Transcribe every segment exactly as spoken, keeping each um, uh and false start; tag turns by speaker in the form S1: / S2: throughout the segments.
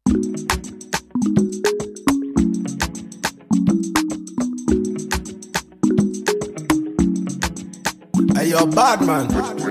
S1: Hey, you're bad, man.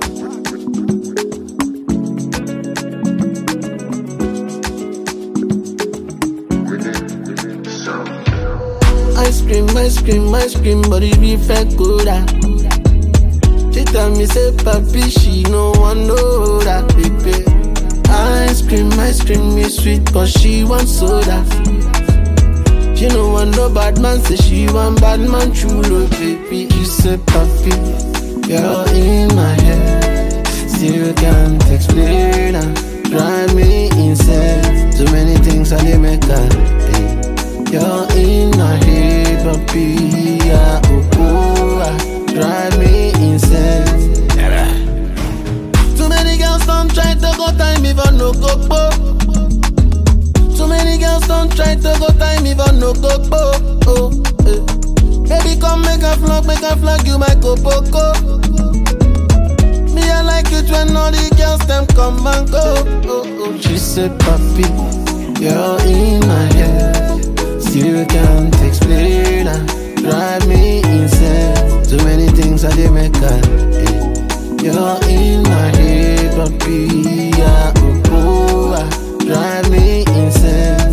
S2: Ice cream, ice cream, ice cream, but it be fake coda. She tell me say, papi, she no want know that, baby. Ice cream, ice cream is sweet, but she want soda. She no want no bad man, say she want bad man chulo, baby. She say, papi, you're in my head, still can't explain her. Drive me insane, too many things I did make her. You're in my head, papi, yeah, oh, oh, ah, drive me insane. Too many girls don't try to go time, even no go po. Too many girls don't try to go time, even no go po. Oh, eh. Baby, come make a vlog, make a vlog, you my go poco. Me, I like it when all the girls them come and go. Oh, oh. She said, papi, you're in my head, still can't explain her. Drive me insane, too many things I did make her. Yeah. You're in my head, papi, yeah, oh, oh, ah, drive me insane.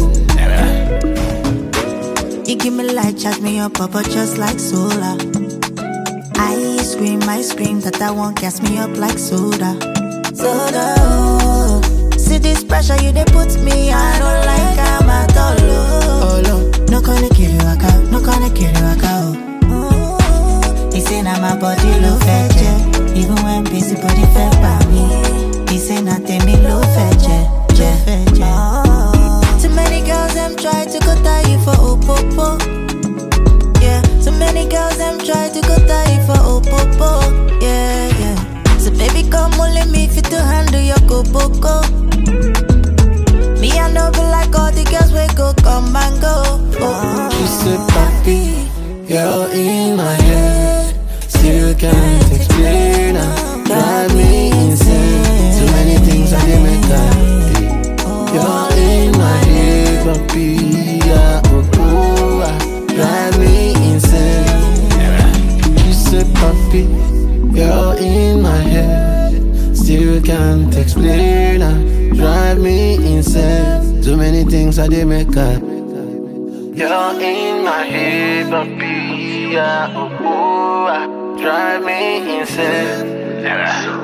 S3: You give me light, charge me up, papa, just like solar. Ice cream, ice cream, that I want gas me up like soda. Soda, oh. See this pressure you they put me, I don't like I'm at all, oh. No gonna kill you, waka, no gonna kill you, waka, oh. He say now my body low fetch, even when busy body fed by me. He say nothing me low fetch, je, oh. Too many girls them try to go tie you for opopo. Yeah, too many girls them try to go tie you for opopo. Yeah, yeah. So baby come only me fit to handle your go boko. Me I know be like all the girls we go come and go. Oh.
S2: She said, papi, you're in my head, still can't explain her. Drive me insane, too many things I did make her. You're in my head, papi, yeah, oh, oh, ah, drive me insane. She said, papi, you're in my head, still can't explain her. Drive me insane, too many things I did make her. You're in my head, papi, yeah, oh, oh, ah, drive me insane.